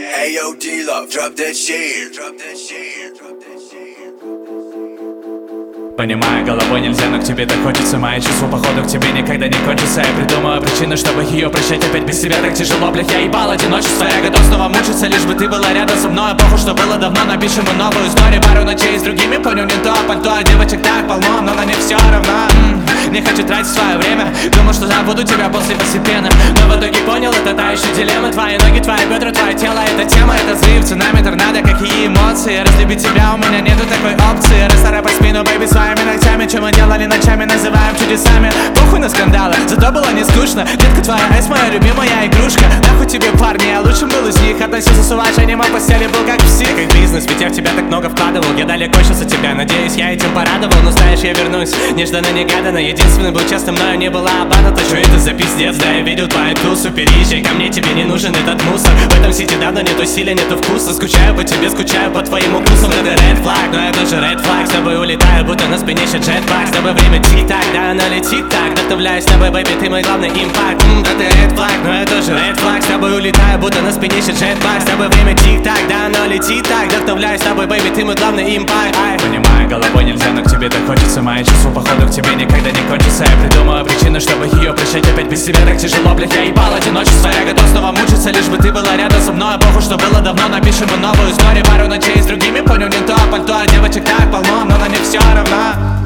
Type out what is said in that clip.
Hey yo, D-Love, drop that shit. Drop that shit. Понимаю, головой нельзя, но к тебе так хочется. Мои чувства, походу, к тебе никогда не кончатся. Я придумаю причину, чтобы ее прощать опять без тебя. Так тяжело, блядь, я ебал одиночество. Я готов снова мучиться, лишь бы ты была рядом со мной. Похуй, что было давно, напишем мы новую историю. Пару ночей с другими, понял, не то пальто. А девочек так полно, но на них все равно. Не хочу тратить свое время. Думал, что забуду тебя после постепенно, но в итоге понял, это та еще дилемма. Твои ноги, твои бедра, твое тело, это тема. Это взрыв, цунами, торнадо, какие эмоции. Разлюбить тебя у меня нету такой опции. Расцарапай спину, бэйби, своими ногтями. Чем мы делали ночами, называем чудесами. Похуй на скандалы, зато было не скучно. Детка, твоя айс, моя любимая игрушка. Нахуй тебе парни, я лучшим был из них. Относился с уважением, а в постели был как псих. Как бизнес, ведь я в тебя так много вкладывал. Я далеко сейчас от тебя, надеюсь, я этим порадовал. Но знаешь, я вернусь, нежданно-негаданно. Единственный был честным, мною не была обманута. Что это за пиздец, да я видел твою тусу. Переезжай ко мне, тебе не нужен этот мусор. В этом сити давно нету силы, нету вкуса. Скучаю по тебе, скучаю по твоим укусам. Это red flag, но я тоже red flag. С тобой улетаю, будто на спине еще джетпак. С тобой время тик-так, да оно летит так. Вдохновляюсь с тобой, бэйби, ты мой главный импакт. Да ты red flag, но я тоже red flag. С тобой улетаю, будто на спине еще джетпак. С тобой время тик-так, да оно летит так. Вдохновляюсь с тобой, бэйби, ты мой главный импакт. Понимаю, головой нельзя, но к тебе так хочется. Мои чувства, походу, к тебе никогда не кончатся. Я придумаю причину, чтобы ее прощать опять без тебя. Так тяжело, блядь, я ебал одиночество. Я готов снова мучиться, лишь бы ты была рядом со мной. Похуй, что было давно, напишем мы новую историю. Пару ночей с другими, понял, не то пальто. А девочек так полно, но на них все равно.